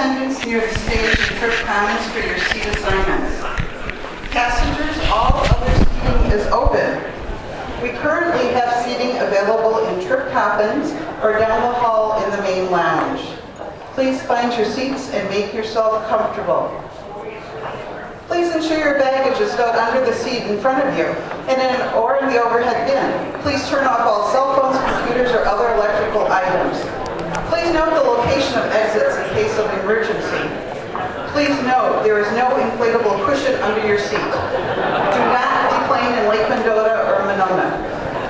attendants near the stage and trip commons for your seat assignments. Passengers, all other seating is open. We currently have seating available in trip commons or down the hall in the main lounge. Please find your seats and make yourself comfortable. Please ensure your baggage is stowed under the seat in front of you or in the overhead bin. Please turn off all cell phones, computers, or other electrical items. Please note the location of exits in case of emergency. Please note there is no inflatable cushion under your seat. Do not deplane in Lake Mendota or Monona.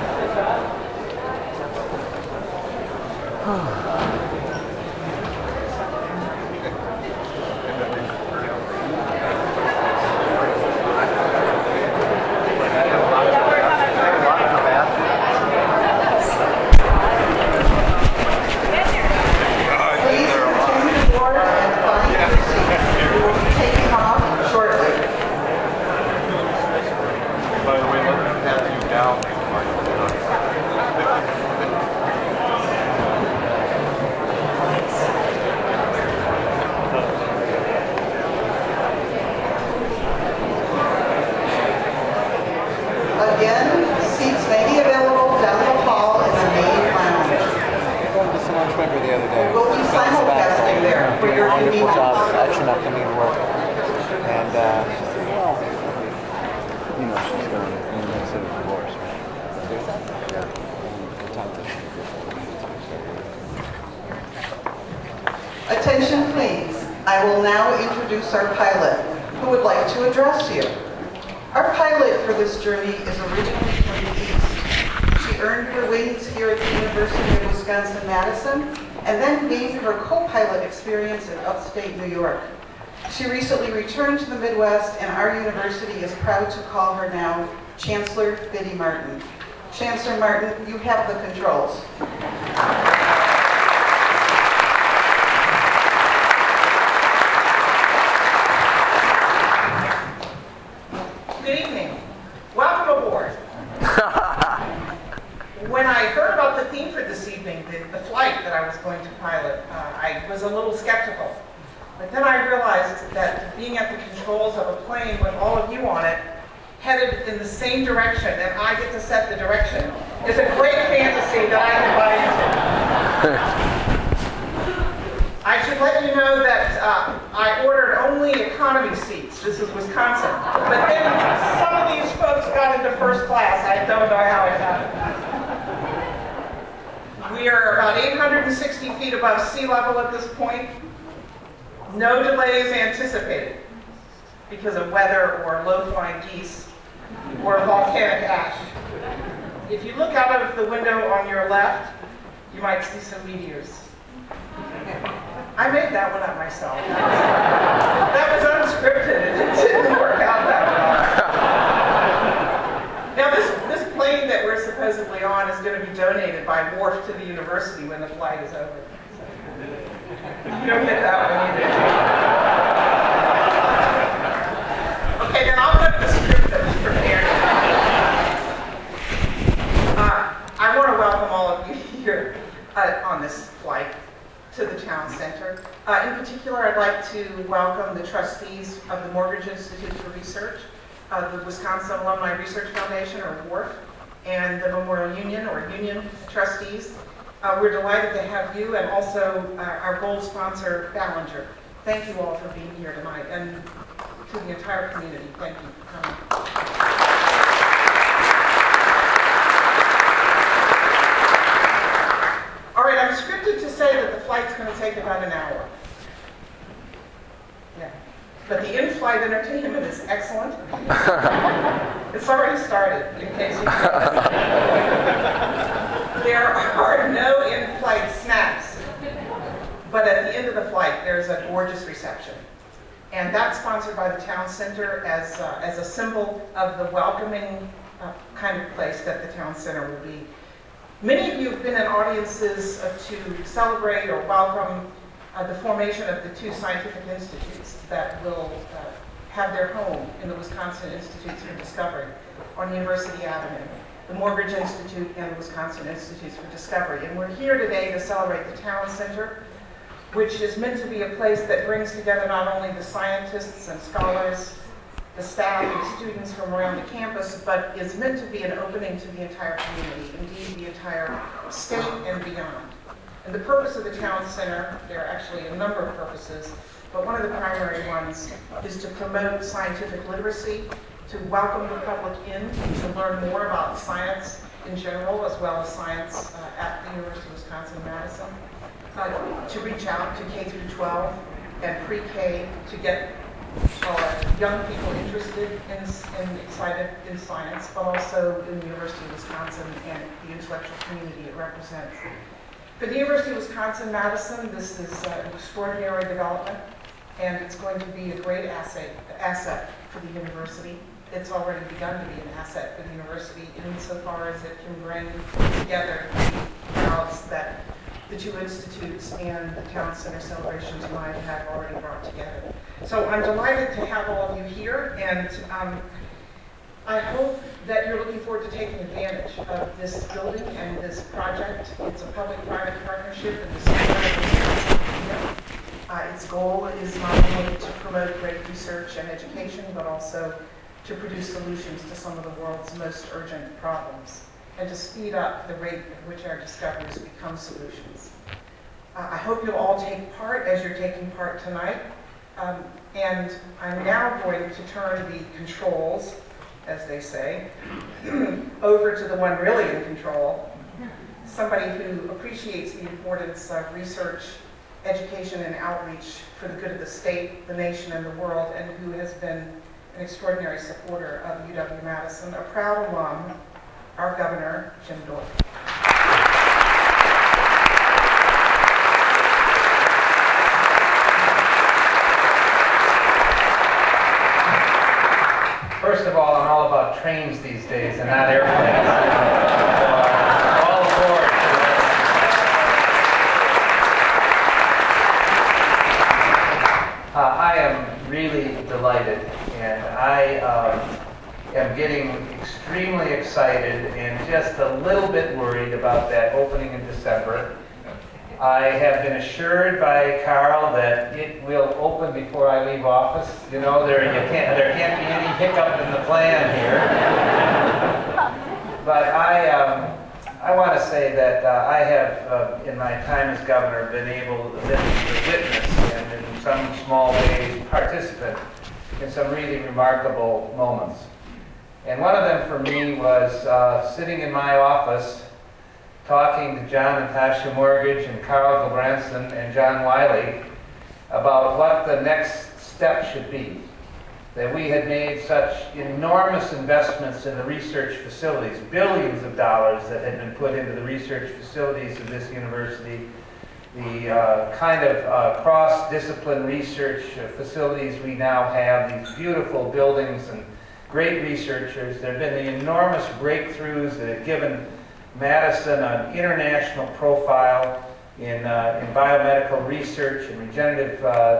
Attention please. I will now introduce our pilot, who would like to address you. Our pilot for this journey is originally from the East. She earned her wings here at the University of Wisconsin-Madison and then gained her co-pilot experience in upstate New York. She recently returned to the Midwest, and our university is proud to call her now Chancellor Biddy Martin. Chancellor Martin, you have the controls. Good evening. Welcome aboard. When I heard about the theme for this evening, the flight that I was going to pilot, I was a little skeptical. But then I realized that being at the controls of a plane with all of you on it, headed in the same direction, and I get to set the direction, is a great fantasy that I can buy into. I should let you know that I ordered only economy seats. This is Wisconsin. But then some of these folks got into first class. I don't know how it happened. We are about 860 feet above sea level at this point. No delays anticipated because of weather or low-flying geese or volcanic ash. If you look out of the window on your left, you might see some meteors. I made that one up myself. That was unscripted. It didn't work out that well. Now this plane that we're supposedly on is going to be donated by Wharf to the university when the flight is over. You don't get that one either. Okay, then I'll go to the script that was prepared. I want to welcome all of you here on this flight to the town center. In particular, I'd like to welcome the trustees of the Mortgage Institute for Research, the Wisconsin Alumni Research Foundation, or WARF, and the Memorial Union, or Union trustees. We're delighted to have you, and also our gold sponsor, Ballinger. Thank you all for being here tonight, and to the entire community, thank you for coming. All right, I'm scripted to say that the flight's going to take about an hour. Yeah, but the in-flight entertainment is excellent. It's already started, in case you There are no in-flight snacks, but at the end of the flight, there's a gorgeous reception. And that's sponsored by the town center as a symbol of the welcoming kind of place that the town center will be. Many of you have been in audiences to celebrate or welcome the formation of the two scientific institutes that will have their home in the Wisconsin Institutes for Discovery on University Avenue, the Mortgage Institute and the Wisconsin Institutes for Discovery. And we're here today to celebrate the town center which is meant to be a place that brings together not only the scientists and scholars, the staff and students from around the campus, but is meant to be an opening to the entire community, indeed the entire state and beyond. And the purpose of the Town Center, there are actually a number of purposes, but one of the primary ones is to promote scientific literacy, to welcome the public in, to learn more about science in general, as well as science at the University of Wisconsin-Madison, to reach out to K through 12 and pre-K to get young people interested and excited in science, but also in the University of Wisconsin and the intellectual community it represents. For the University of Wisconsin-Madison, this is an extraordinary development, and it's going to be a great asset for the university. It's already begun to be an asset for the university insofar as it can bring together the crowds that the two institutes and the Town Center celebrations might have already brought together. So I'm delighted to have all of you here, and I hope that you're looking forward to taking advantage of this building and this project. It's a public-private partnership in the spirit of its goal is not only to promote great research and education, but also to produce solutions to some of the world's most urgent problems, and to speed up the rate at which our discoveries become solutions. I hope you'll all take part as you're taking part tonight. And I'm now going to turn the controls, as they say, over to the one really in control, somebody who appreciates the importance of research, education, and outreach for the good of the state, the nation, and the world, and who has been an extraordinary supporter of UW-Madison, a proud alum, our Governor, Jim Dorgan. First of all, I'm all about trains these days and not airplanes. All aboard. I am really delighted, and I am getting extremely excited and just a little bit worried about that opening in December. I have been assured by Carl that it will open before I leave office. You know, there can't be any hiccup in the plan here. But I want to say that I have, in my time as governor, been able to witness and in some small ways participate in some really remarkable moments. And one of them for me was sitting in my office talking to John and Tasha Mortgage and Carl Gulbranson and John Wiley about what the next step should be. That we had made such enormous investments in the research facilities, billions of dollars that had been put into the research facilities of this university, the kind of cross-discipline research facilities we now have, these beautiful buildings and great researchers. There have been the enormous breakthroughs that have given Madison an international profile in biomedical research and regenerative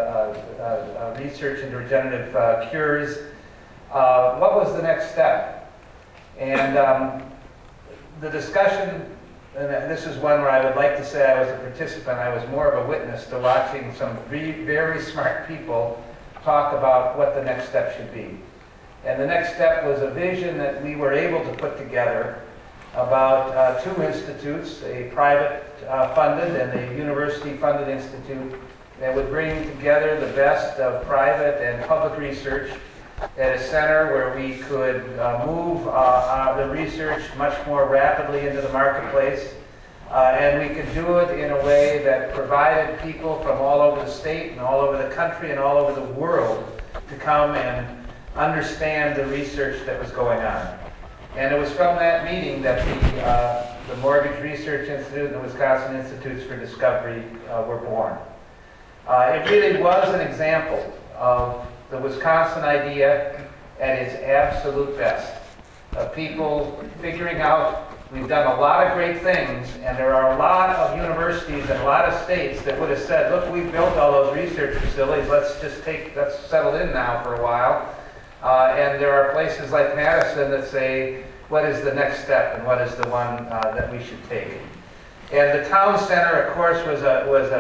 research into regenerative cures. What was the next step? And the discussion, and this is one where I would like to say I was a participant. I was more of a witness to watching some very smart people talk about what the next step should be. And the next step was a vision that we were able to put together about two institutes, a private funded and a university funded institute that would bring together the best of private and public research at a center where we could move the research much more rapidly into the marketplace. And we could do it in a way that provided people from all over the state and all over the country and all over the world to come and understand the research that was going on. And it was from that meeting that the Mortgage Research Institute and the Wisconsin Institutes for Discovery were born. It really was an example of the Wisconsin idea at its absolute best, of people figuring out we've done a lot of great things, and there are a lot of universities and a lot of states that would have said, look, we've built all those research facilities, let's settle in now for a while. And there are places like Madison that say, what is the next step and what is the one that we should take? And the Town Center, of course, was a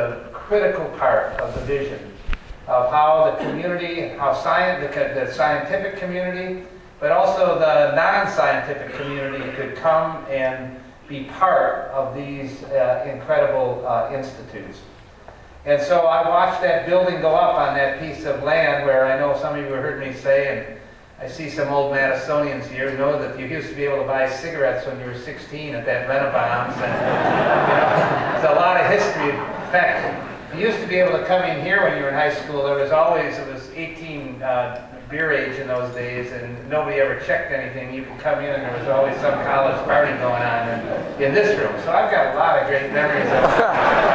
critical part of the vision of how the community, how the scientific community, but also the non-scientific community could come and be part of these incredible institutes. And so I watched that building go up on that piece of land where I know some of you heard me say, and I see some old Madisonians here who know that you used to be able to buy cigarettes when you were 16 at that Renaissance, and there's a lot of history. In fact, you used to be able to come in here when you were in high school. It was 18 beer age in those days, and nobody ever checked anything. You could come in and there was always some college party going on in this room. So I've got a lot of great memories of it.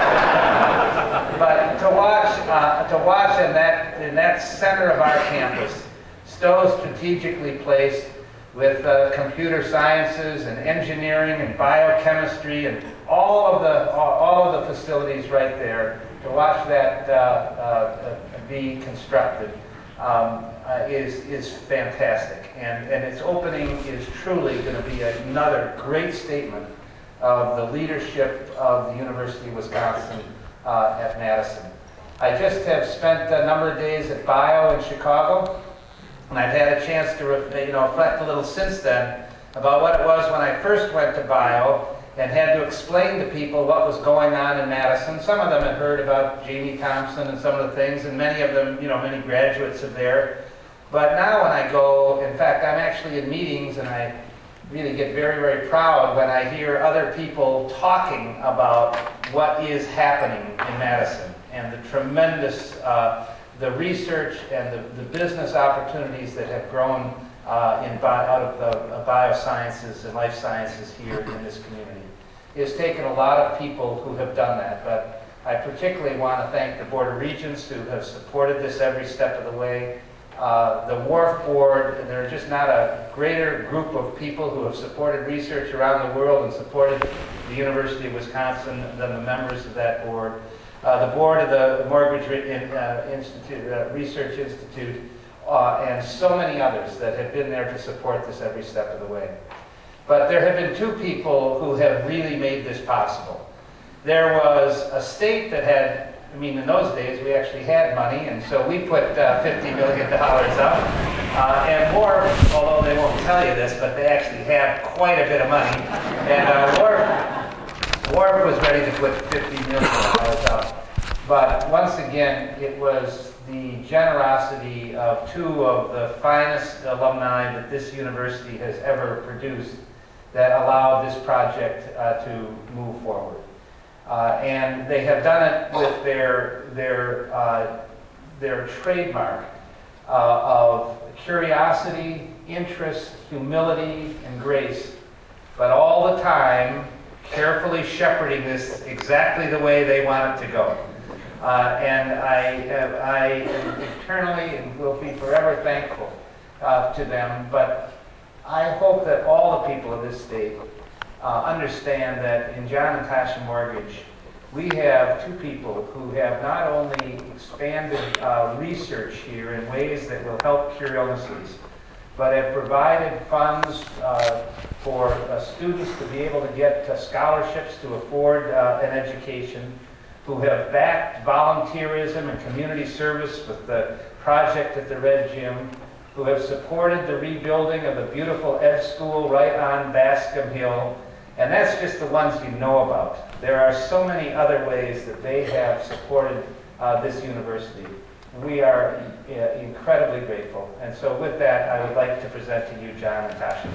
But to watch in that center of our campus, Stowe strategically placed with computer sciences and engineering and biochemistry and all of the facilities right there, to watch that be constructed is fantastic. And its opening is truly going to be another great statement of the leadership of the University of Wisconsin at Madison. I just have spent a number of days at BIO in Chicago, and I've had a chance to reflect a little since then about what it was when I first went to BIO and had to explain to people what was going on in Madison. Some of them had heard about Jamie Thompson and some of the things, and many of them, many graduates of there. But now when I go, in fact, I'm actually in meetings, and I really get very, very proud when I hear other people talking about what is happening in Madison and the tremendous the research and the business opportunities that have grown out of the biosciences and life sciences here in this community. It has taken a lot of people who have done that, but I particularly want to thank the Board of Regents who have supported this every step of the way. The Wharf Board, and there are just not a greater group of people who have supported research around the world and supported the University of Wisconsin than the members of that board. The board of the Mortgage Research Institute, and so many others that have been there to support this every step of the way. But there have been two people who have really made this possible. There was a state that had, in those days we actually had money, and so we put $50 million up. And Wharf, although they won't tell you this, but they actually have quite a bit of money. And Wharf was ready to put $50 million up. But once again, it was the generosity of two of the finest alumni that this university has ever produced that allowed this project to move forward. And they have done it with their trademark of curiosity, interest, humility, and grace, but all the time carefully shepherding this exactly the way they want it to go. And I am eternally and will be forever thankful to them. But I hope that all the people of this state understand that in John and Tasha Mortgage, we have two people who have not only expanded research here in ways that will help cure illnesses, but have provided funds for students to be able to get scholarships to afford an education, who have backed volunteerism and community service with the project at the Red Gym, who have supported the rebuilding of the beautiful Ed School right on Bascom Hill. And that's just the ones you know about. There are so many other ways that they have supported this university. We are incredibly grateful. And so with that, I would like to present to you John and Tasha.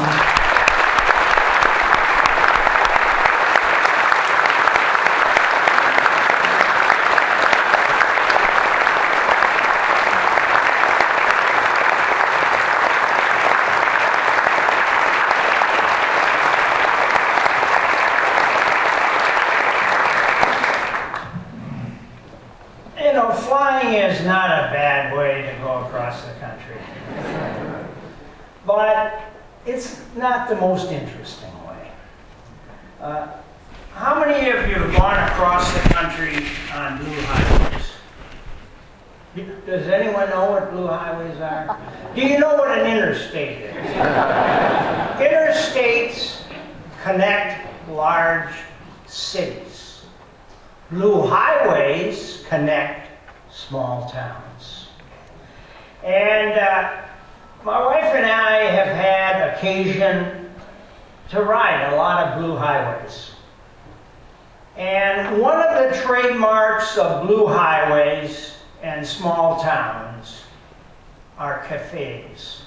Flying is not a bad way to go across the country. But it's not the most interesting way. How many of you have gone across the country on blue highways? Does anyone know what blue highways are? Do you know what an interstate is? Interstates connect large cities. Blue highways connect small towns. And my wife and I have had occasion to ride a lot of blue highways. And one of the trademarks of blue highways and small towns are cafes.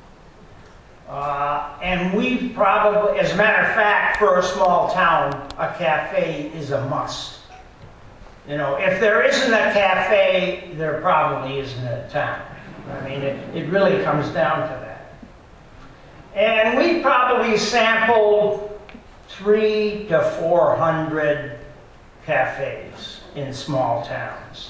And we probably, as a matter of fact, for a small town, a cafe is a must. You know, if there isn't a cafe, there probably isn't a town. I mean, it really comes down to that. And we probably sampled 300 to 400 cafes in small towns.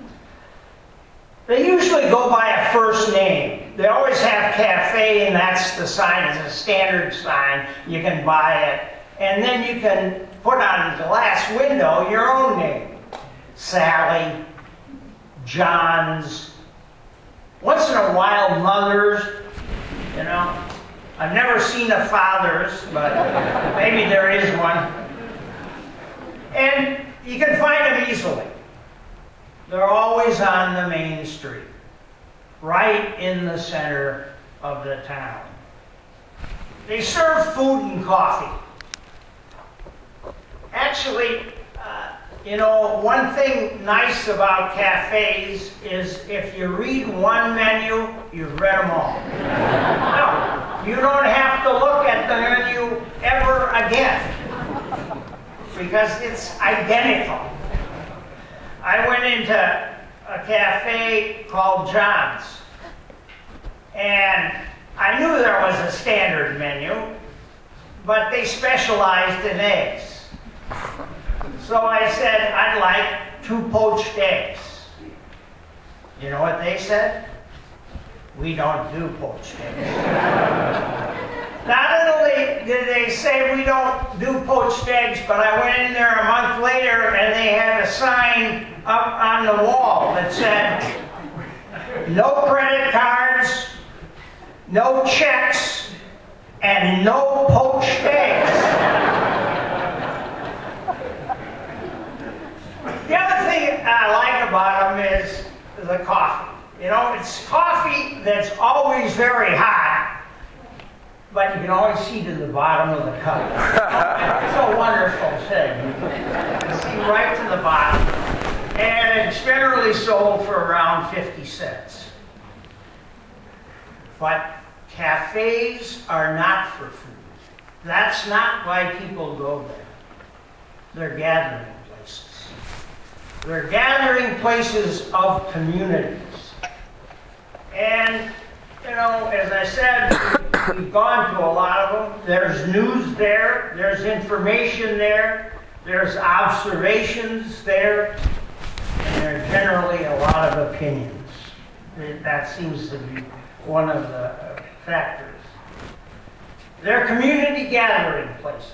They usually go by a first name. They always have cafe, and that's the sign. It's a standard sign. You can buy it. And then you can put on the glass window your own name. Sally, John's, once in a while Mother's, you know. I've never seen a Father's, but maybe there is one. And you can find them easily. They're always on the main street, right in the center of the town. They serve food and coffee. Actually, you know, one thing nice about cafes is if you read one menu, you've read them all. No, you don't have to look at the menu ever again because it's identical. I went into a cafe called John's, and I knew there was a standard menu, but they specialized in eggs. So I said, I'd like 2 poached eggs. You know what they said? We don't do poached eggs. Not only did they say we don't do poached eggs, but I went in there a month later and they had a sign up on the wall that said, no credit cards, no checks, and no poached eggs. The other thing I like about them is the coffee. You know, it's coffee that's always very hot, but you can always see to the bottom of the cup. It's a wonderful thing. You can see right to the bottom. And it's generally sold for around 50 cents. But cafes are not for food. That's not why people go there. They're gathering places. They're gathering places of communities. And, you know, as I said, we've gone to a lot of them. There's news there. There's information there. There's observations there. And there are generally a lot of opinions. That seems to be one of the factors. They're community gathering places.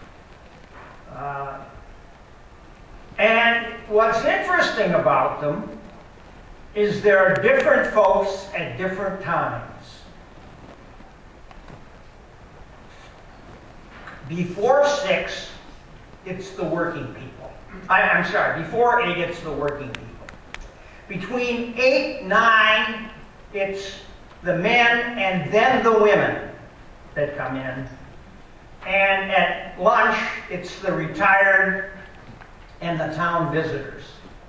And what's interesting about them is there are different folks at different times. Before 6, it's the working people. I'm sorry, before 8, it's the working people. Between 8, 9, it's the men and then the women that come in. And at lunch, it's the retired and the town visitors.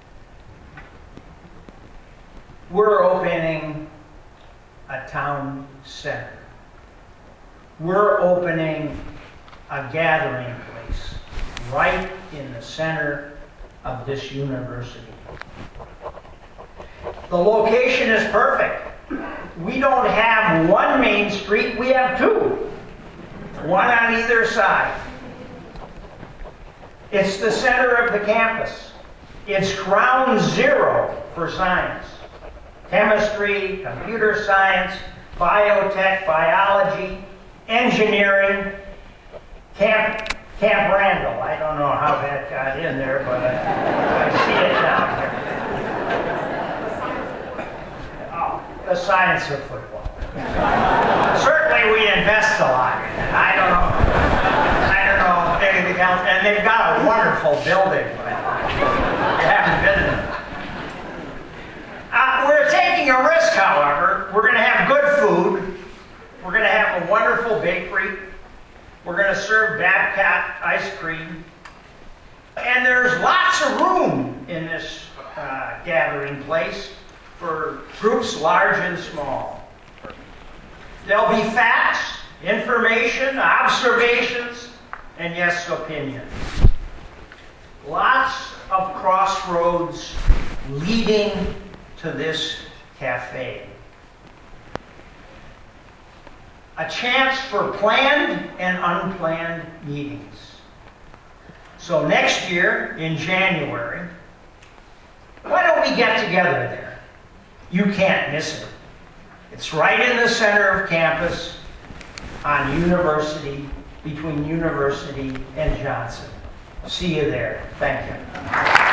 We're opening a town center. We're opening a gathering place right in the center of this university. The location is perfect. We don't have one main street, we have 2. One on either side. It's the center of the campus. It's ground zero for science. Chemistry, computer science, biotech, biology, engineering, Camp Randall. I don't know how that got in there, but I see it down here. Oh, the science of football. Certainly we invest a lot in it. I don't know anything else. And they've got a wonderful building. You haven't been there. We're taking a risk, however. We're going to have good food. We're going to have a wonderful bakery. We're going to serve Babcock ice cream. And there's lots of room in this gathering place for groups large and small. There'll be facts, information, observations, and yes, opinions. Lots of crossroads leading to this cafe. A chance for planned and unplanned meetings. So next year, in January, why don't we get together there? You can't miss it. It's right in the center of campus on University, between University and Johnson. See you there. Thank you.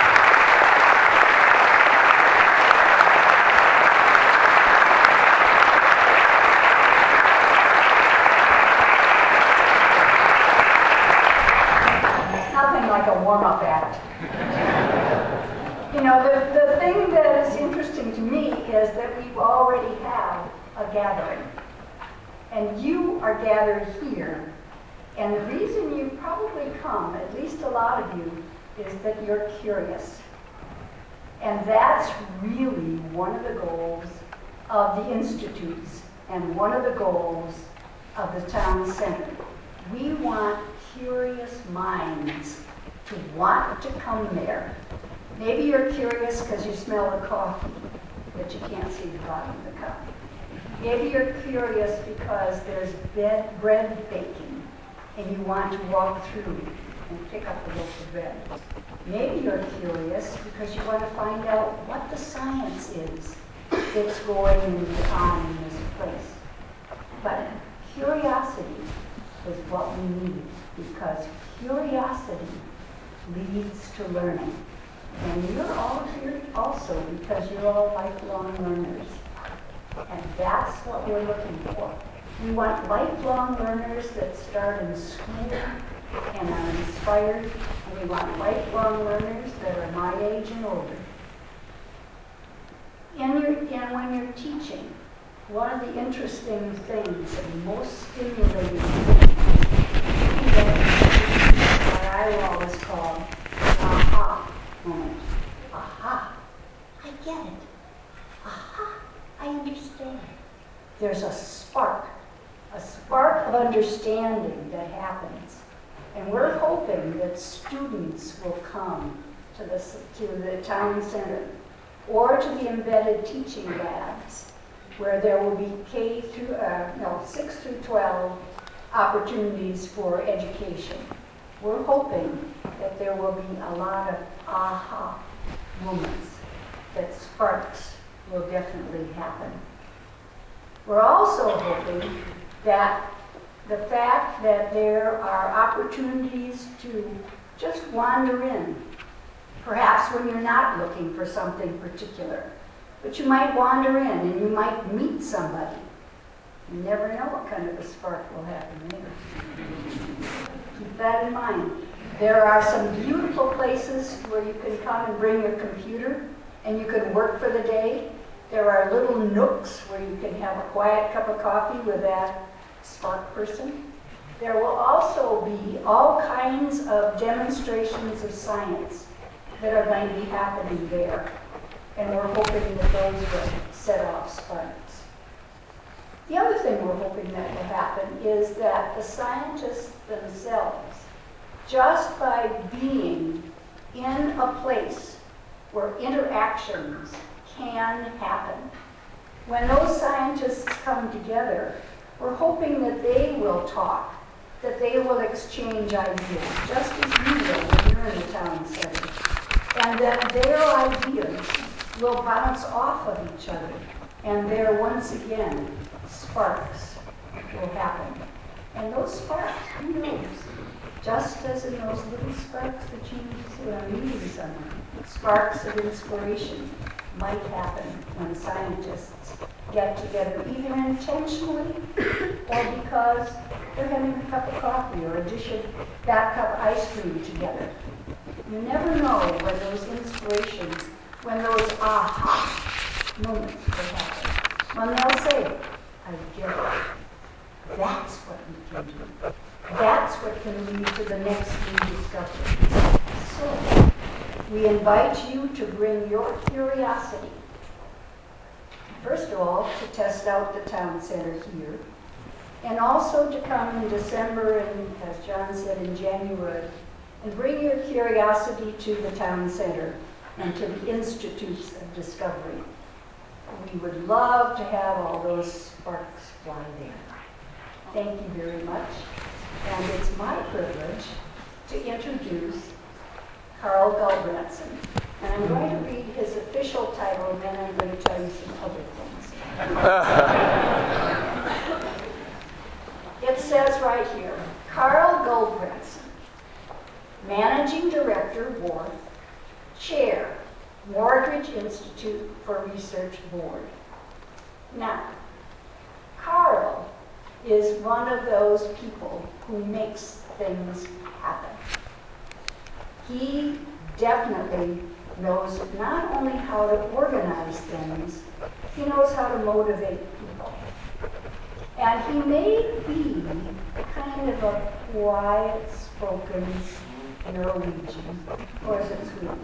Like a warm-up act. You know, the thing that is interesting to me is that we already have a gathering. And you are gathered here. And the reason you probably come, at least a lot of you, is that you're curious. And that's really one of the goals of the institutes and one of the goals of the town center. We want curious minds to want to come there. Maybe you're curious because you smell the coffee, but you can't see the bottom of the cup. Maybe you're curious because there's bread baking and you want to walk through and pick up a loaf of bread. Maybe you're curious because you want to find out what the science is that's going on in this place. But curiosity is what we need, because curiosity leads to learning. And you're all here also because you're all lifelong learners. And that's what we're looking for. We want lifelong learners that start in school and are inspired. And we want lifelong learners that are my age and older. And when you're teaching, one of the interesting things and most stimulating things what I will always call aha moment. Aha, I get it. Aha, I understand. There's a spark of understanding that happens. And we're hoping that students will come to the town center or to the embedded teaching labs, where there will be 6 through 12 opportunities for education. We're hoping that there will be a lot of aha moments, that sparks will definitely happen. We're also hoping that the fact that there are opportunities to just wander in, perhaps when you're not looking for something particular, but you might wander in and you might meet somebody. You never know what kind of a spark will happen there. Keep that in mind. There are some beautiful places where you can come and bring your computer and you can work for the day. There are little nooks where you can have a quiet cup of coffee with that spark person. There will also be all kinds of demonstrations of science that are going to be happening there. And we're hoping that those will set off sparks. The other thing we're hoping that will happen is that the scientists themselves, just by being in a place where interactions can happen, when those scientists come together, we're hoping that they will talk, that they will exchange ideas, just as you will when you're in the town center, and that their ideas will bounce off of each other, and there once again sparks will happen. And those sparks, who knows, just as in those little sparks that you see on meeting somewhere, sparks of inspiration might happen when scientists get together, either intentionally or because they're having a cup of coffee or a dish of that cup of ice cream together. You never know when those inspirations, when those aha moments will happen. When they'll say, I get it. That's what we can do. That's what can lead to the next new discovery. So, we invite you to bring your curiosity. First of all, to test out the town center here, and also to come in December and, as John said, in January, and bring your curiosity to the town center and to the Institutes of Discovery. We would love to have all those sparks fly there. Thank you very much. And it's my privilege to introduce Carl Gulbrandsen. And I'm going to read his official title, and then I'm going to tell you some other things. It says right here, Carl Gulbrandsen, Managing Director, WARF, Chair, Mortgage Institute for Research Board. Now, Carl is one of those people who makes things happen. He definitely knows not only how to organize things, he knows how to motivate people. And he may be kind of a quiet-spoken Norwegian, or is it Sweden?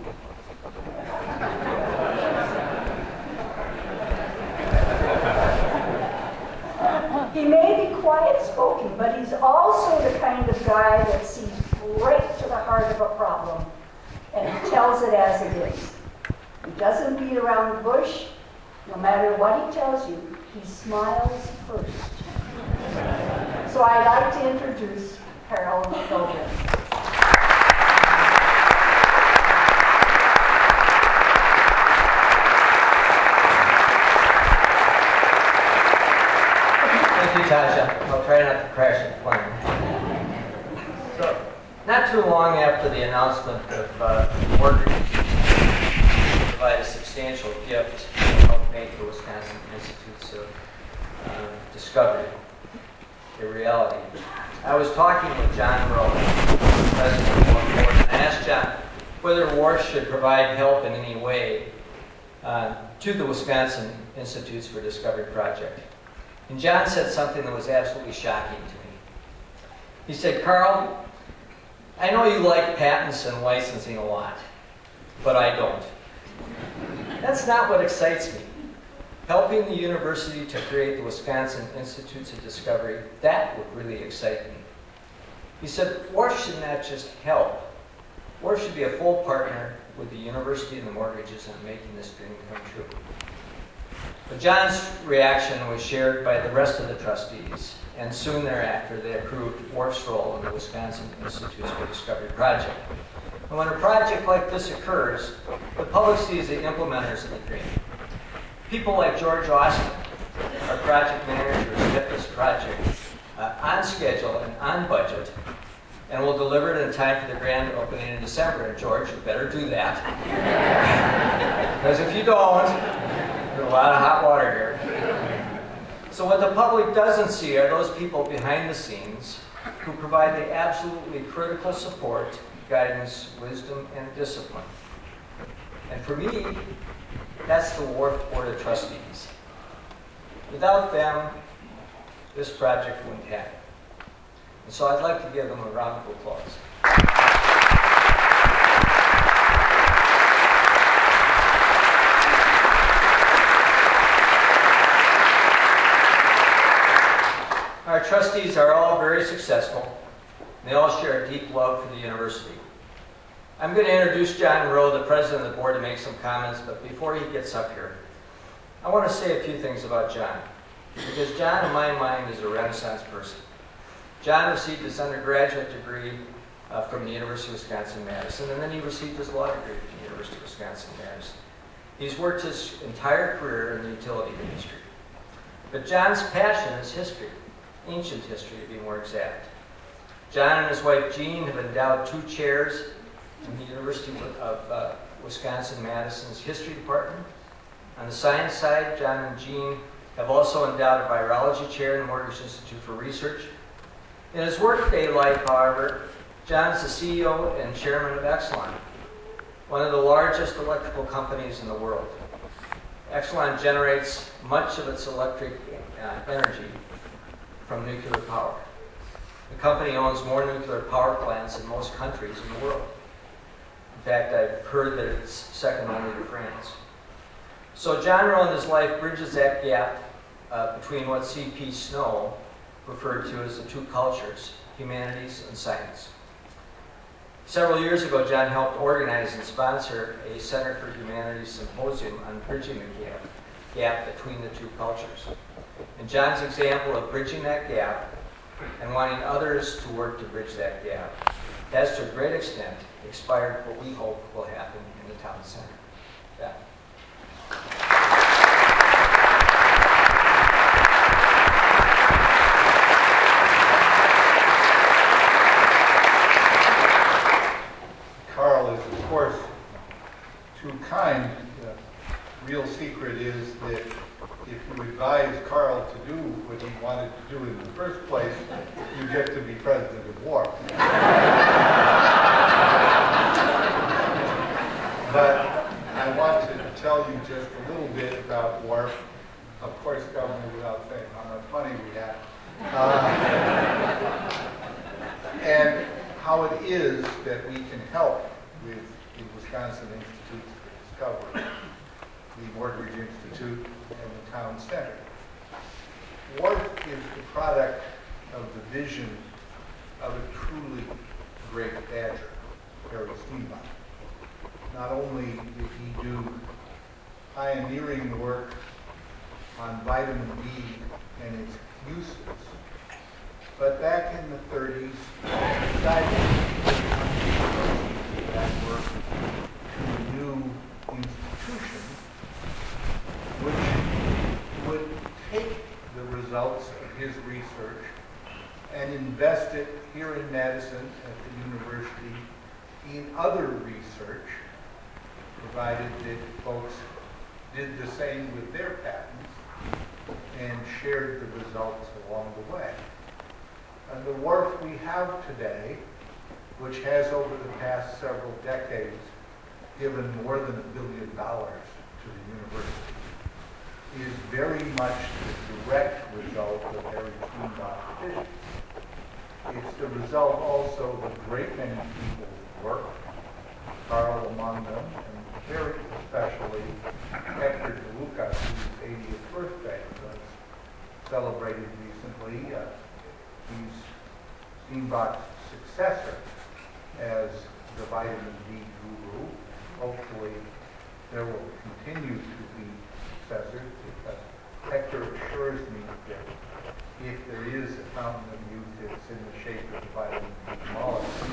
He may be quiet-spoken, but he's also the kind of guy that sees right to the heart of a problem and tells it as it is. He doesn't beat around the bush. No matter what he tells you, he smiles first. So I'd like to introduce Carl Gulbrandsen. Thank you, Tasha. I'll try not to crash the plane. So, not too long after the announcement of mortgage to provide a substantial gift to help make the Wisconsin Institutes of Discovery a reality, I was talking with John Rowe, president of WARF, and I asked John whether WARF should provide help in any way to the Wisconsin Institutes for Discovery project. And John said something that was absolutely shocking to me. He said, Carl, I know you like patents and licensing a lot, but I don't. That's not what excites me. Helping the university to create the Wisconsin Institutes of Discovery, that would really excite me. He said, WARF should not just help. WARF should be a full partner with the university and the mortgages on making this dream come true. But John's reaction was shared by the rest of the trustees, and soon thereafter they approved WARF's role in the Wisconsin Institutes for Discovery project. And when a project like this occurs, the public sees the implementers of the dream. People like George Austin, our project manager, who get this project on schedule and on budget, and will deliver it in time for the grand opening in December. And George, you better do that. Because if you don't, there's a lot of hot water here. So what the public doesn't see are those people behind the scenes who provide the absolutely critical support, guidance, wisdom, and discipline. And for me, that's the WARF Board of Trustees. Without them, this project wouldn't happen. And so I'd like to give them a round of applause. Our trustees are all very successful. They all share a deep love for the university. I'm going to introduce John Rowe, the president of the board, to make some comments, but before he gets up here, I want to say a few things about John, because John, in my mind, is a Renaissance person. John received his undergraduate degree from the University of Wisconsin-Madison, and then he received his law degree from the University of Wisconsin-Madison. He's worked his entire career in the utility industry. But John's passion is history, ancient history to be more exact. John and his wife Jean have endowed 2 chairs in the University of Wisconsin-Madison's history department. On the science side, John and Jean have also endowed a virology chair in the Mortgage Institute for Research. In his workday life, however, John is the CEO and chairman of Exelon, one of the largest electrical companies in the world. Exelon generates much of its electric energy from nuclear power. The company owns more nuclear power plants than most countries in the world. In fact, I've heard that it's second only to France. So John Rowe in his life bridges that gap between what C.P. Snow referred to as the two cultures, humanities and science. Several years ago, John helped organize and sponsor a Center for Humanities symposium on bridging the gap between the two cultures. And John's example of bridging that gap and wanting others to work to bridge that gap has to a great extent inspired what we hope will happen in the town center. Yeah. Carl is, of course, too kind. The real secret is that if you advise Carl to do what he wanted to do in the first place, you get to be president of WARF. But I want to tell you just a little bit about WARF. Of course, Governor, without saying how much money we have. And how it is that we can help with the Wisconsin Institutes for Discovery, the Morgridge Institute, and the town center. WARF is the product of the vision of a truly great badger, Harry Steenbach. Not only did he do pioneering work on vitamin D and its uses, but back in the 30s, he decided to take that work to a new institution, which would take the results of his research and invest it here in Madison at the university in other research, provided that folks did the same with their patents and shared the results along the way. And the WARF we have today, which has over the past several decades given more than $1 billion to the university, is very much the direct result of Harry Steenbach's vision. It's the result also of a great many people's work, Carl among them, and very especially Hector DeLuca, whose 80th birthday was celebrated recently. He's Steenbach's successor as the vitamin D guru. Hopefully there will continue to be successors, because Hector assures me that if there is a fountain of youth, it's in the shape of the vitamin D molecule.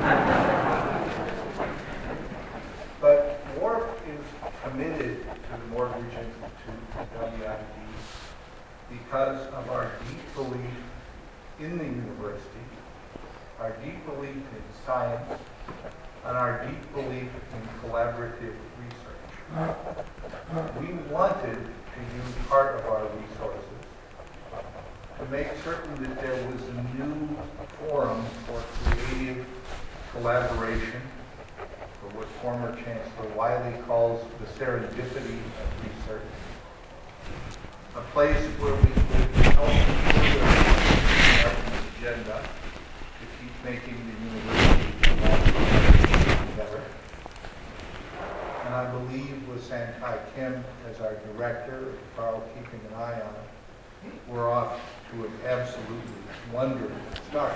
But WARF is committed to the Morgridge Institute, WID, because of our deep belief in the university, our deep belief in science, and our deep belief in collaborative research. We wanted to use part of our resources to make certain that there was a new forum for creative collaboration, or what former Chancellor Wiley calls the serendipity of research, a place where we could help further the agenda to keep making the university better. And I believe with Santai Kim as our director, and Carl keeping an eye on it, we're off to an absolutely wonderful start.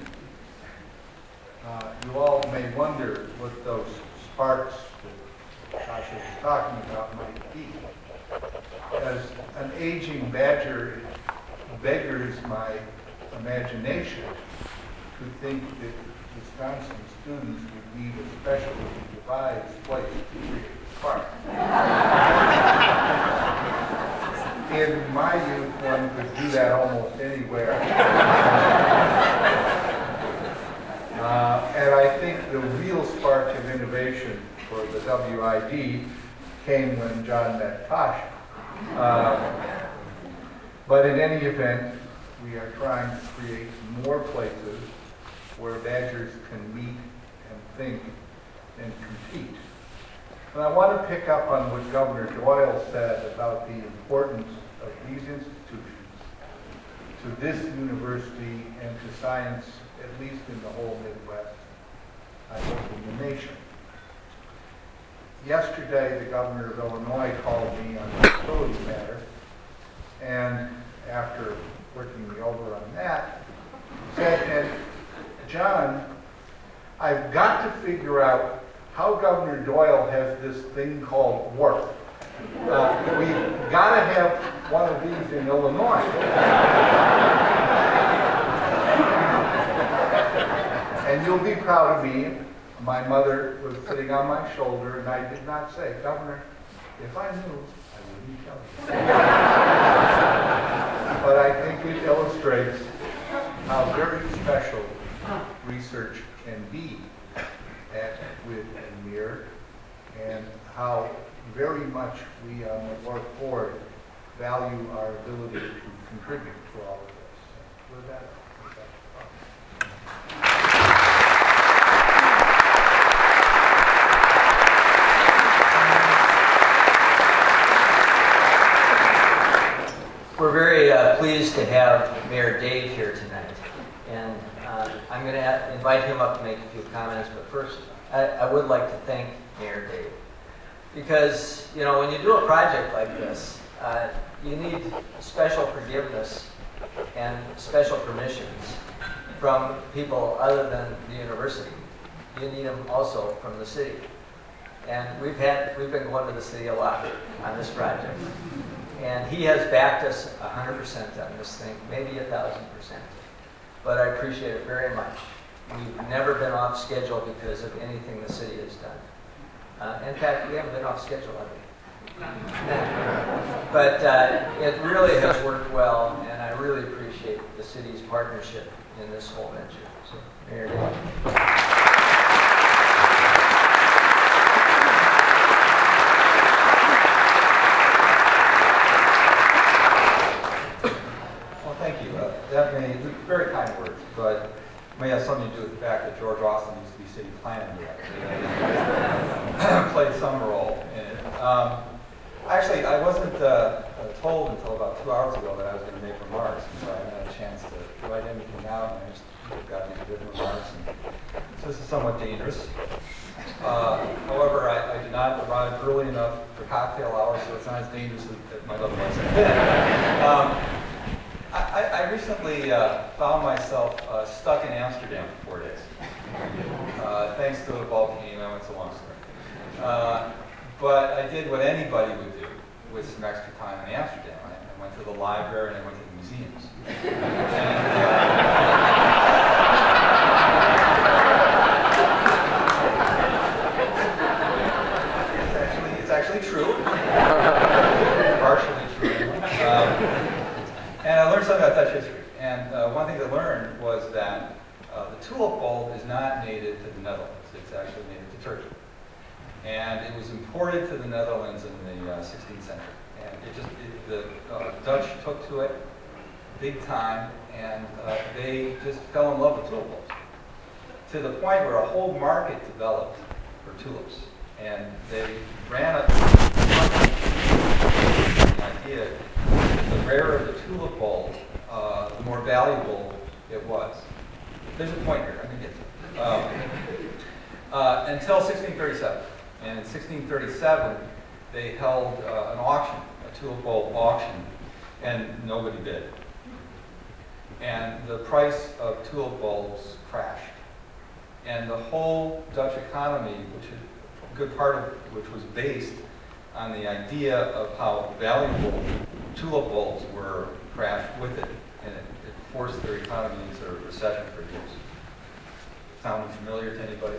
You all may wonder what those sparks that Tasha was talking about might be. As an aging badger, it beggars my imagination to think that Wisconsin students would need a specially devised place to create a spark. In my youth, one could do that almost anywhere. And I think the real spark of innovation for the WID came when John met Tasha. But in any event, we are trying to create more places where badgers can meet and think and compete. And I want to pick up on what Governor Doyle said about the importance of these institutions to this university and to science, at least in the whole Midwest, I hope in the nation. Yesterday, the governor of Illinois called me on a facility matter, and after working me over on that, said, and John, I've got to figure out how Governor Doyle has this thing called work. We've got to have one of these in Illinois. And you'll be proud of me. My mother was sitting on my shoulder, and I did not say, Governor, if I knew, I wouldn't tell you. But I think it illustrates how very special research can be at WID and MIR, and how very much we on the work board value our ability to contribute to all of this. With that, We're very pleased to have Mayor Dave here tonight, and I'm going to invite him up to make a few comments, but first I would like to thank Mayor Dave, because when you do a project like this, you need special forgiveness and special permissions from people other than the university. You need them also from the city, and we've been going to the city a lot on this project. And he has backed us 100% on this thing, maybe 1,000%. But I appreciate it very much. We've never been off schedule because of anything the city has done. In fact, we haven't been off schedule, have we? But it really has worked well, and I really appreciate the city's partnership in this whole venture. So, Mayor Dave. Definitely very kind words, but it may have something to do with the fact that George Austin used to be city planning director. Played some role in it. Actually, I wasn't told until about 2 hours ago that I was going to make remarks, and so I haven't had a chance to write anything out, and I just got these good remarks. And so this is somewhat dangerous. However, I did not arrive early enough for cocktail hours, so it's not as dangerous as it might otherwise have been. I recently found myself stuck in Amsterdam for 4 days. Thanks to a volcano, it's a long story. But I did what anybody would do with some extra time in Amsterdam. I went to the library and I went to the museums. It's actually true. Partially true. And I learned something about Dutch history. And one thing I learned was that the tulip bulb is not native to the Netherlands. It's actually native to Turkey. And it was imported to the Netherlands in the 16th century. And the Dutch took to it big time, and they just fell in love with tulip bulbs, to the point where a whole market developed for tulips. And they ran up the idea that the rarer the tulip bulb, the more valuable it was. There's a point here, I'm going to get to it. Until 1637. And in 1637, they held an auction, a tulip bulb auction, and nobody bid. And the price of tulip bulbs crashed. And the whole Dutch economy, which a good part of which was based on the idea of how valuable tulip bulbs were, crashed with it. And it forced their economy into a recession for years. Sounding familiar to anybody?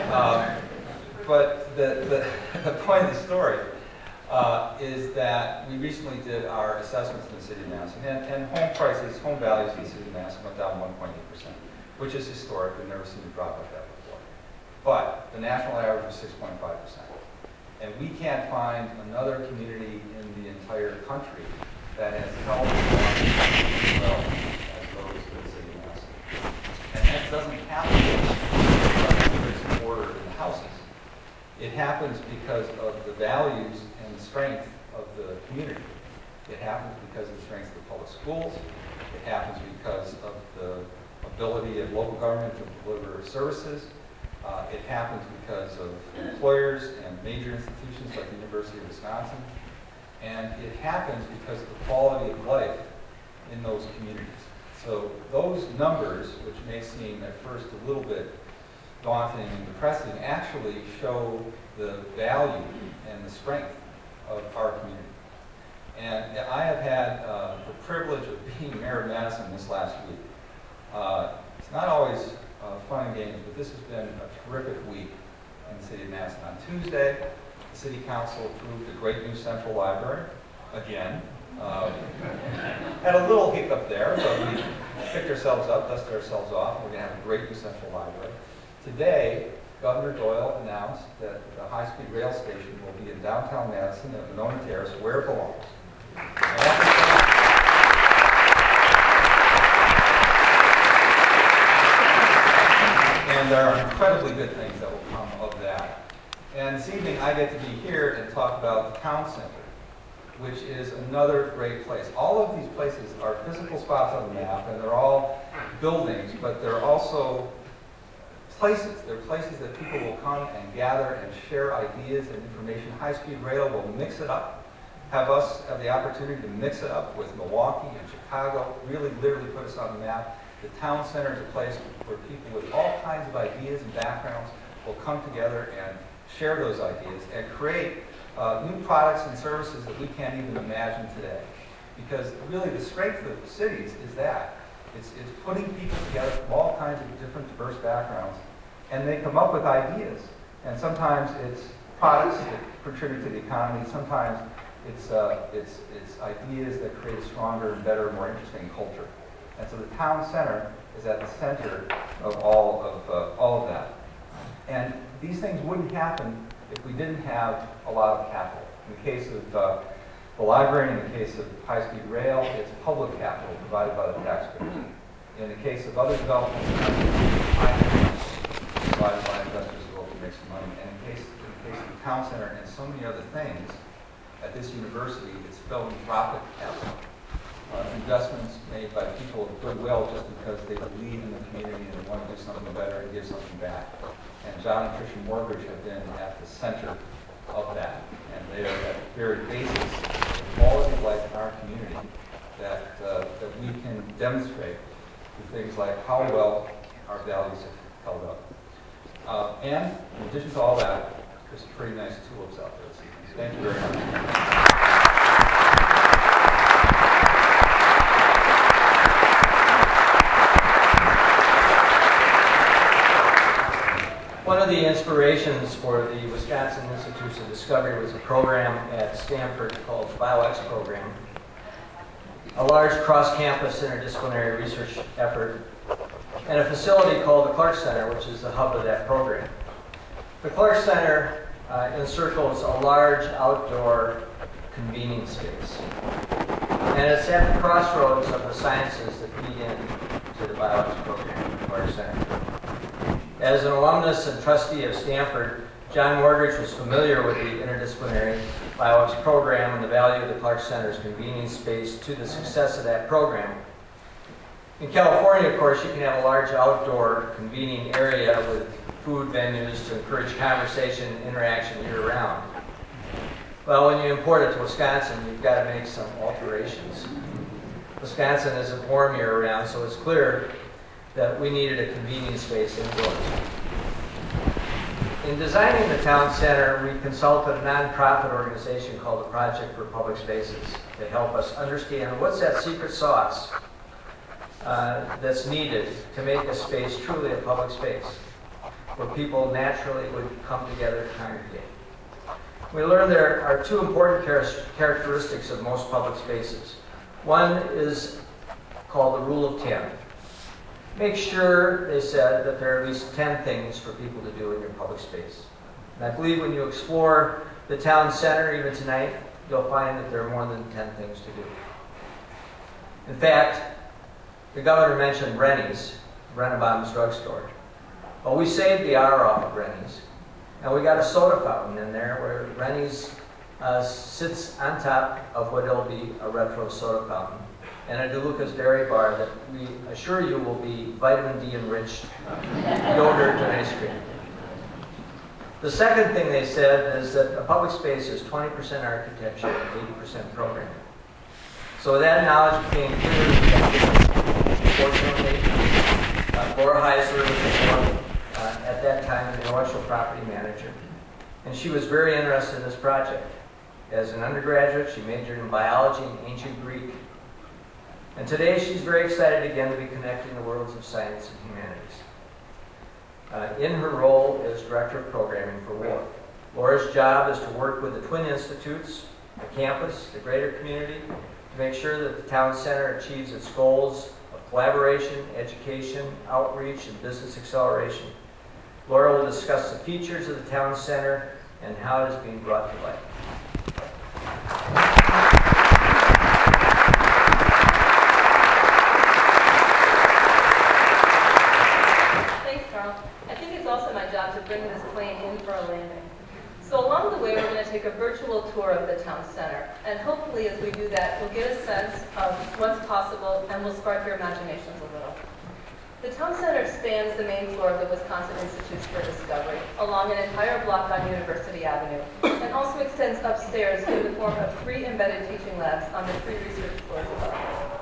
But the point of the story is that we recently did our assessments in the city of Madison, and home prices, home values in the city of Madison went down 1.8%, which is historic. We've never seen a drop like that before. But the national average was 6.5%. And we can't find another community in the entire country that has held as well as those in the city of Madison. And that doesn't happen because of order in the houses. It happens because of the values and strength of the community. It happens because of the strength of the public schools. It happens because of the ability of local government to deliver services. It happens because of employers and major institutions like the University of Wisconsin. And it happens because of the quality of life in those communities. So those numbers, which may seem at first a little bit daunting and depressing, actually show the value and the strength of our community. And I have had the privilege of being mayor of Madison this last week. It's not always fun and games, but this has been a terrific week in the city of Madison. On Tuesday, the city council approved a great new central library, again. Had a little hiccup there, but we picked ourselves up, dusted ourselves off, and we're going to have a great new central library. Today, Governor Doyle announced that the high-speed rail station will be in downtown Madison at Monona Terrace, where it belongs. And there are incredibly good things that will come of that. And this evening, I get to be here and talk about the town center, which is another great place. All of these places are physical spots on the map, and they're all buildings, but they're also places. They're places that people will come and gather and share ideas and information. High-speed rail will mix it up, have us have the opportunity to mix it up with Milwaukee and Chicago, really literally put us on the map. The town center is a place where people with all kinds of ideas and backgrounds will come together and share those ideas and create new products and services that we can't even imagine today. Because really the strength of cities is that. It's putting people together from all kinds of different diverse backgrounds, and they come up with ideas. And sometimes it's products that contribute to the economy. Sometimes it's ideas that create a stronger and better, more interesting culture. And so the town center is at the center of all of that. And these things wouldn't happen if we didn't have a lot of capital. In the case of the library, in the case of high-speed rail, it's public capital provided by the taxpayers. In the case of other developments, provided by investors who hope to make some money. And in the case of the town center and so many other things, at this university, it's philanthropic capital. Investments made by people of goodwill just because they believe in the community and they want to do something better and give something back. And John and Tricia Mortgage have been at the center of that. And they are at the very basis of the quality of life in our community that we can demonstrate through things like how well our values have held up. And in addition to all that, there's some pretty nice tulips out there this evening. Thank you very much. One of the inspirations for the Wisconsin Institutes of Discovery was a program at Stanford called the BioX program, a large cross-campus interdisciplinary research effort, and a facility called the Clark Center, which is the hub of that program. The Clark Center encircles a large outdoor convening space, and it's at the crossroads of the sciences that feed into the BioX program, the Clark Center. As an alumnus and trustee of Stanford, John Mortgage was familiar with the interdisciplinary BioX program and the value of the Clark Center's convening space to the success of that program. In California, of course, you can have a large outdoor convening area with food venues to encourage conversation and interaction year-round. Well, when you import it to Wisconsin, you've got to make some alterations. Wisconsin isn't warm year-round, so it's clear that we needed a convening space indoors. In designing the town center, we consulted a nonprofit organization called the Project for Public Spaces to help us understand what's that secret sauce that's needed to make a space truly a public space, where people naturally would come together to congregate. We learned there are two important characteristics of most public spaces. One is called the rule of 10. Make sure, they said, that there are at least 10 things for people to do in your public space. And I believe when you explore the town center, even tonight, you'll find that there are more than 10 things to do. In fact, the governor mentioned Rennie's, Brennebaum's drugstore. Well, we saved the R off of Rennie's, Now we got a soda fountain in there where Rennie's sits on top of what will be a retro soda fountain. And a DeLuca's Dairy Bar that we assure you will be vitamin D enriched yogurt and ice cream. The second thing they said is that a public space is 20% architecture and 80% programming. So with that knowledge became clear. Fortunately, Laura Heisler was at that time the intellectual property manager. And she was very interested in this project. As an undergraduate, she majored in biology and ancient Greek. And today she's very excited again to be connecting the worlds of science and humanities. In her role as Director of Programming for WARF. Laura's job is to work with the Twin Institutes, the campus, the greater community, to make sure that the town center achieves its goals of collaboration, education, outreach, and business acceleration. Laura will discuss the features of the town center and how it is being brought to life. To bring this plane in for a landing. So along the way, we're going to take a virtual tour of the town center. And hopefully, as we do that, we'll get a sense of what's possible and we'll spark your imaginations a little. The town center spans the main floor of the Wisconsin Institutes for Discovery, along an entire block on University Avenue, and also extends upstairs in the form of 3 embedded teaching labs on the 3 research floors above.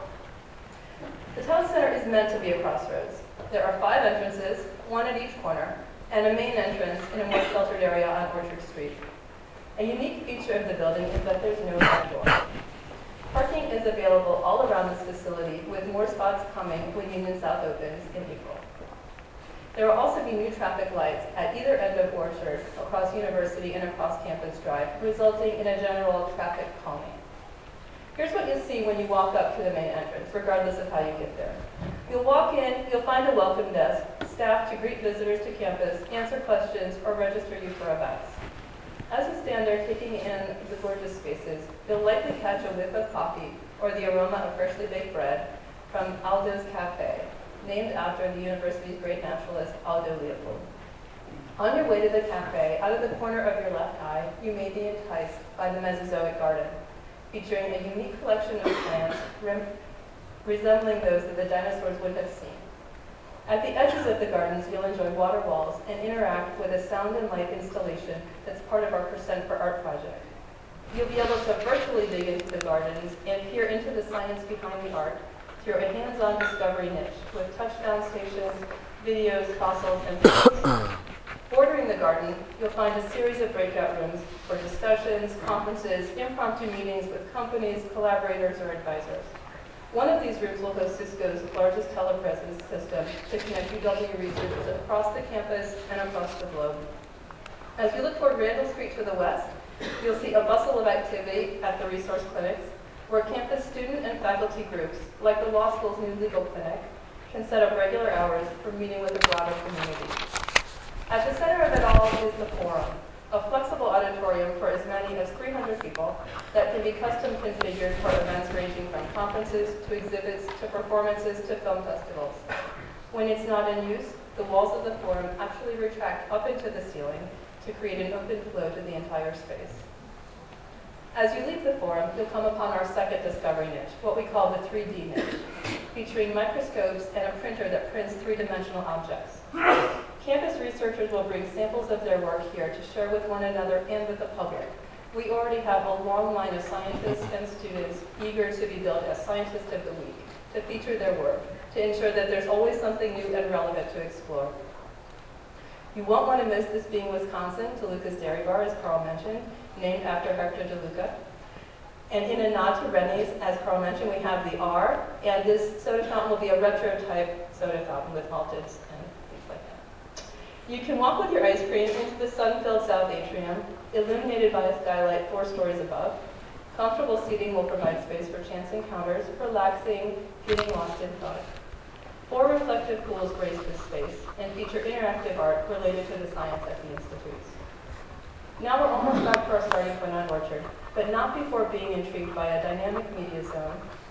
The town center is meant to be a crossroads. There are 5 entrances, 1 at each corner, and a main entrance in a more sheltered area on Orchard Street. A unique feature of the building is that there's no back door. Parking is available all around this facility, with more spots coming when Union South opens in April. There will also be new traffic lights at either end of Orchard, across University and across Campus Drive, resulting in a general traffic calming. Here's what you'll see when you walk up to the main entrance, regardless of how you get there. You'll walk in, you'll find a welcome desk, staff to greet visitors to campus, answer questions, or register you for events. As you stand there taking in the gorgeous spaces, you'll likely catch a whiff of coffee or the aroma of freshly baked bread from Aldo's Cafe, named after the university's great naturalist, Aldo Leopold. On your way to the cafe, out of the corner of your left eye, you may be enticed by the Mesozoic garden, featuring a unique collection of plants resembling those that the dinosaurs would have seen. At the edges of the gardens, you'll enjoy water walls and interact with a sound and light installation that's part of our Percent for Art project. You'll be able to virtually dig into the gardens and peer into the science behind the art through a hands-on discovery niche with touchdown stations, videos, fossils, and photos. Bordering the garden, you'll find a series of breakout rooms for discussions, conferences, impromptu meetings with companies, collaborators, or advisors. One of these rooms will host Cisco's largest telepresence system to connect UW researchers across the campus and across the globe. As you look toward Randall Street to the west, you'll see a bustle of activity at the resource clinics, where campus student and faculty groups, like the law school's new legal clinic, can set up regular hours for meeting with the broader community. At the center of it all is the Forum, a flexible auditorium for as many as 300 people that can be custom configured for events ranging from conferences to exhibits to performances to film festivals. When it's not in use, the walls of the Forum actually retract up into the ceiling to create an open flow to the entire space. As you leave the Forum, you'll come upon our second discovery niche, what we call the 3D niche, featuring microscopes and a printer that prints 3-dimensional objects. Campus researchers will bring samples of their work here to share with one another and with the public. We already have a long line of scientists and students eager to be billed as Scientist of the Week, to feature their work, to ensure that there's always something new and relevant to explore. You won't want to miss this being Wisconsin. DeLuca's Dairy Bar, as Carl mentioned, named after Hector DeLuca. And in a nod to Rennie's, as Carl mentioned, we have the R, and this soda fountain will be a retro-type soda fountain with malteds and things like that. You can walk with your ice cream into the sun-filled south atrium, illuminated by a skylight 4 stories above. Comfortable seating will provide space for chance encounters, relaxing, getting lost in thought. 4 reflective pools grace this space and feature interactive art related to the science at the institutes. Now we're almost back to our starting point on Orchard, but not before being intrigued by a dynamic media zone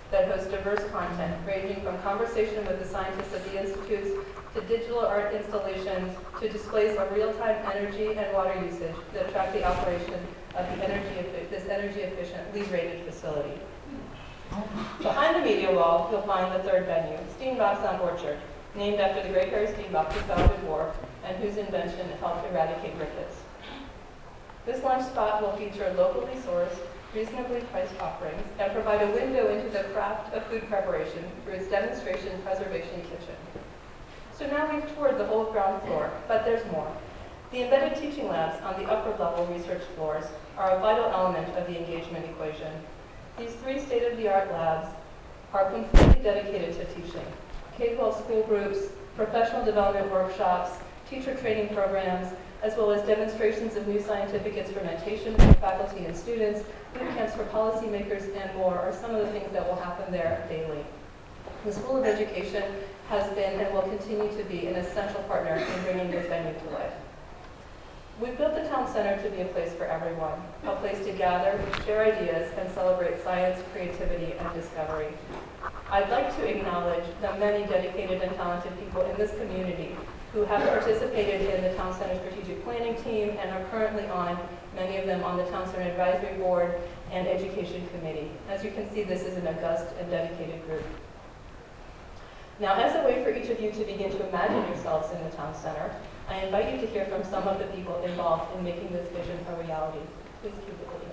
that hosts diverse content ranging from conversation with the scientists of the institutes to digital art installations to displays of real-time energy and water usage that track the operation of this energy-efficient, LEED-rated facility. Behind the media wall, you'll find the third venue, Steenbach's on Orchard, named after the great Harry Steenbach who founded WARF and whose invention helped eradicate rickets. This lunch spot will feature locally sourced, reasonably priced offerings and provide a window into the craft of food preparation through its demonstration preservation kitchen. So now we've toured the whole ground floor, but there's more. The embedded teaching labs on the upper level research floors are a vital element of the engagement equation. These 3 state-of-the-art labs are completely dedicated to teaching. K-12 school groups, professional development workshops, teacher training programs, as well as demonstrations of new scientific instrumentation for faculty and students, boot camps for policymakers, and more are some of the things that will happen there daily. The School of Education has been and will continue to be an essential partner in bringing this venue to life. We've built the town center to be a place for everyone, a place to gather, share ideas, and celebrate science, creativity, and discovery. I'd like to acknowledge the many dedicated and talented people in this community who have participated in the Town Center Strategic Planning Team and are currently on, many of them on the Town Center Advisory Board and Education Committee. As you can see, this is an august and dedicated group. Now, as a way for each of you to begin to imagine yourselves in the Town Center, I invite you to hear from some of the people involved in making this vision a reality. Please cue the video.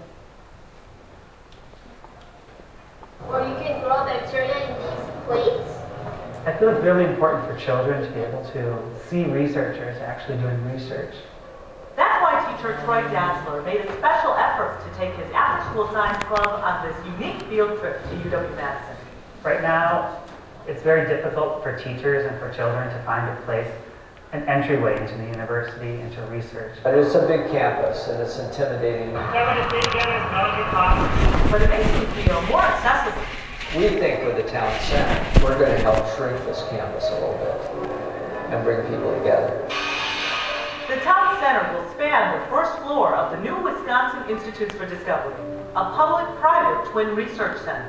Or you can grow bacteria in these plates. I feel it's really important for children to be able to see researchers actually doing research. That's why teacher Troy Dassler made a special effort to take his after-school science club on this unique field trip to UW-Madison. Right now, it's very difficult for teachers and for children to find a place, an entryway into the university, into research. But it's a big campus and it's intimidating. But it makes me feel more accessible. We think with the town center, we're going to help shrink this campus a little bit and bring people together. The town center will span the first floor of the new Wisconsin Institutes for Discovery, a public-private twin research center.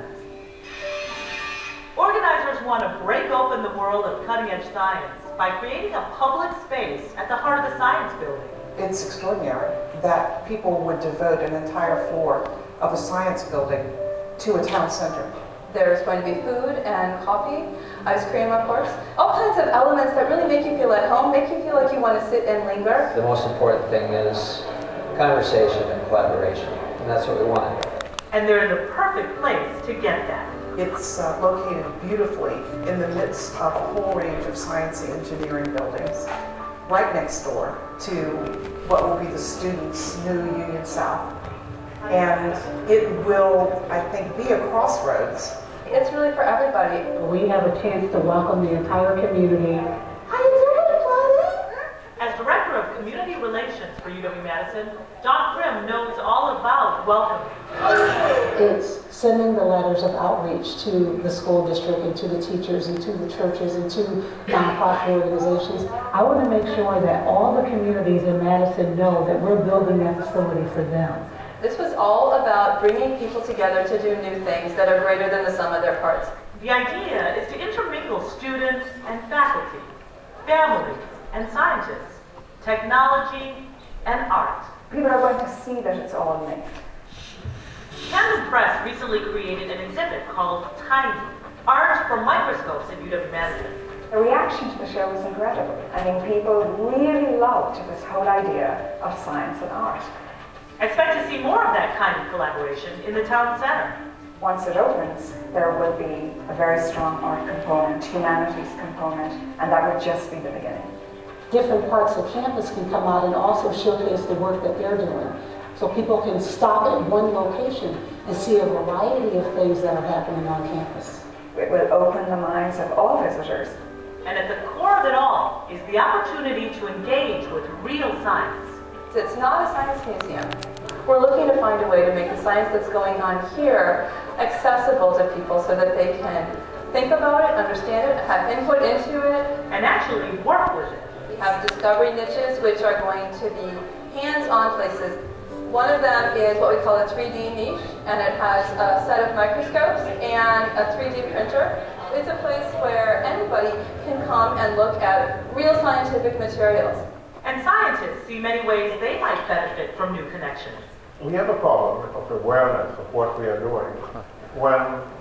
Organizers want to break open the world of cutting-edge science by creating a public space at the heart of the science building. It's extraordinary that people would devote an entire floor of a science building to a town center. There's going to be food and coffee, ice cream, of course, all kinds of elements that really make you feel at home, make you feel like you want to sit and linger. The most important thing is conversation and collaboration, and that's what we want. And they're in the perfect place to get that. It's located beautifully in the midst of a whole range of science and engineering buildings, right next door to what will be the students' new Union South. And it will, I think, be a crossroads. It's really for everybody. We have a chance to welcome the entire community. How you doing, Chloe? As Director of Community Relations for UW-Madison, Dawn Grimm knows all about welcoming. It's sending the letters of outreach to the school district and to the teachers and to the churches and to nonprofit organizations. I want to make sure that all the communities in Madison know that we're building that facility for them. This was all about bringing people together to do new things that are greater than the sum of their parts. The idea is to intermingle students and faculty, families and scientists, technology and art. People are going to see that it's all linked. Camden Press recently created an exhibit called Tiny, Art from Microscopes at UW-Madison. The reaction to the show was incredible. I mean, people really loved this whole idea of science and art. Expect to see more of that kind of collaboration in the town center. Once it opens, there will be a very strong art component, humanities component, and that would just be the beginning. Different parts of campus can come out and also showcase the work that they're doing. So people can stop at one location and see a variety of things that are happening on campus. It will open the minds of all visitors. And at the core of it all is the opportunity to engage with real science. It's not a science museum. We're looking to find a way to make the science that's going on here accessible to people so that they can think about it, understand it, have input into it, and actually work with it. We have discovery niches, which are going to be hands-on places One of them is what we call a 3D niche, and it has a set of microscopes and a 3D printer. It's a place where anybody can come and look at real scientific materials. And scientists see many ways they might benefit from new connections. We have a problem of awareness of what we are doing. When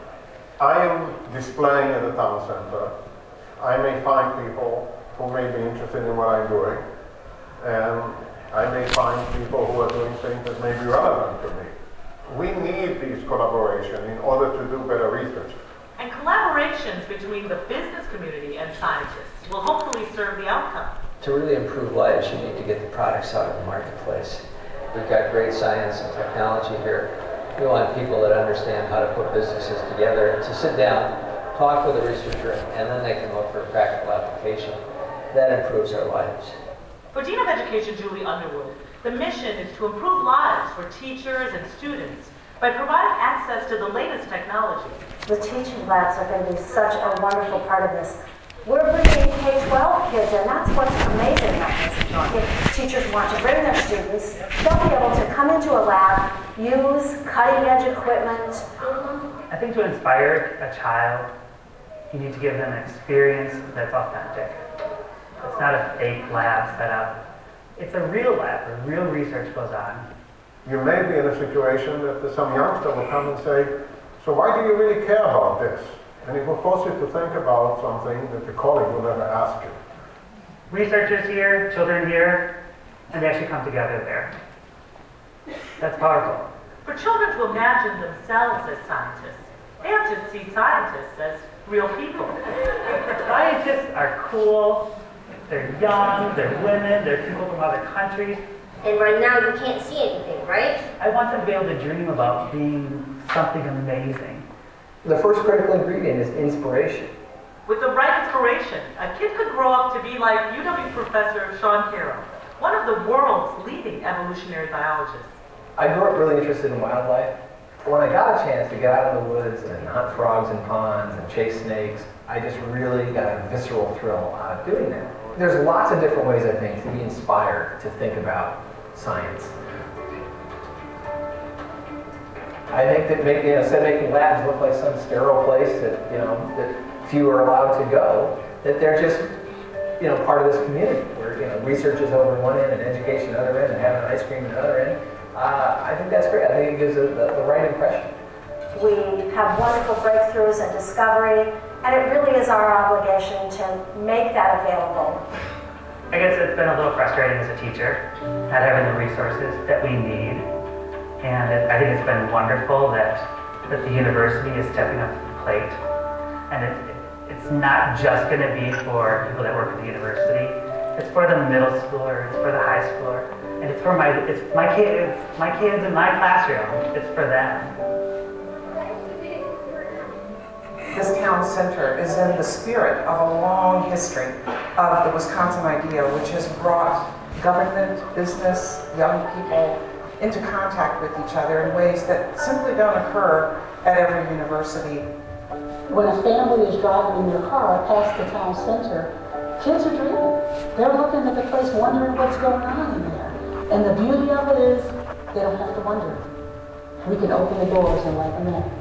I am displaying at the town center, I may find people who may be interested in what I'm doing, and I may find people who are doing things that may be relevant to me. We need these collaboration in order to do better research. And collaborations between the business community and scientists will hopefully serve the outcome. To really improve lives, you need to get the products out in the marketplace. We've got great science and technology here. We want people that understand how to put businesses together to sit down, talk with a researcher, and then they can look for a practical application. That improves our lives. For Dean of Education Julie Underwood, the mission is to improve lives for teachers and students by providing access to the latest technology. The teaching labs are going to be such a wonderful part of this. We're bringing K-12 kids in. That's what's amazing about this. If teachers want to bring their students, they'll be able to come into a lab, use cutting-edge equipment. I think to inspire a child, you need to give them an experience that's authentic. It's not a fake lab set up. It's a real lab where real research goes on. You may be in a situation that some youngster will come and say, so why do you really care about this? And it will force you to think about something that the colleague will never ask you. Researchers here, children here, and they actually come together there. That's powerful. For children to imagine themselves as scientists, they have to see scientists as real people. Scientists are cool, they're young, they're women, they're people from other countries. And right now you can't see anything, right? I want them to be able to dream about being something amazing. The first critical ingredient is inspiration. With the right inspiration, a kid could grow up to be like UW professor Sean Carroll, one of the world's leading evolutionary biologists. I grew up really interested in wildlife. When I got a chance to get out in the woods and hunt frogs in ponds and chase snakes, I just really got a visceral thrill out of doing that. There's lots of different ways, I think, to be inspired to think about science. I think that instead of making labs look like some sterile place that that few are allowed to go, that they're just part of this community where research is over one end and education at the other end and having ice cream at the other end. I think that's great. I think it gives the right impression. We have wonderful breakthroughs and discovery, and it really is our obligation to make that available. I guess it's been a little frustrating as a teacher, not having the resources that we need. And I think it's been wonderful that the university is stepping up to the plate. And it's not just going to be for people that work at the university. It's for the middle schooler, it's for the high schooler, and it's for my kids in my classroom. It's for them. This town center is in the spirit of a long history of the Wisconsin idea, which has brought government, business, young people into contact with each other in ways that simply don't occur at every university. When a family is driving in their car past the town center, kids are dreaming. They're looking at the place wondering what's going on in there. And the beauty of it is they don't have to wonder. We can open the doors and let them in.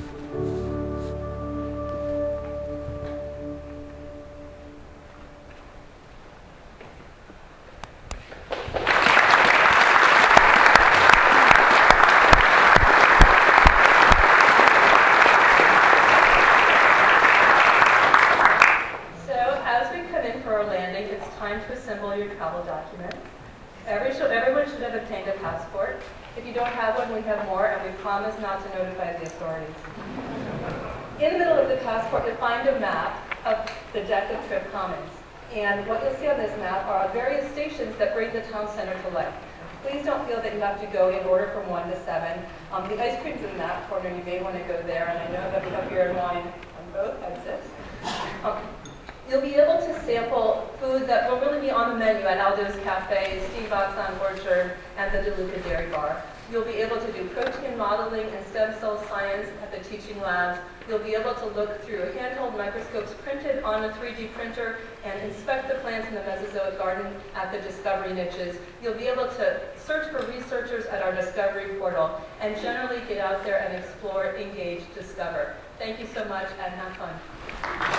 Everyone should have obtained a passport. If you don't have one, we have more, and we promise not to notify the authorities. In the middle of the passport, you'll find a map of the deck of Tripp Commons. And what you'll see on this map are various stations that bring the town center to life. Please don't feel that you have to go in order from 1 to 7. The ice cream's in that corner. You may want to go there, and I know that we have beer and wine on both exits. You'll be able to sample food that will really be on the menu at Aldo's Cafe, Steve Oxon Orchard, and the DeLuca Dairy Bar. You'll be able to do protein modeling and stem cell science at the teaching labs. You'll be able to look through handheld microscopes printed on a 3D printer and inspect the plants in the Mesozoic garden at the Discovery niches. You'll be able to search for researchers at our Discovery portal and generally get out there and explore, engage, discover. Thank you so much and have fun.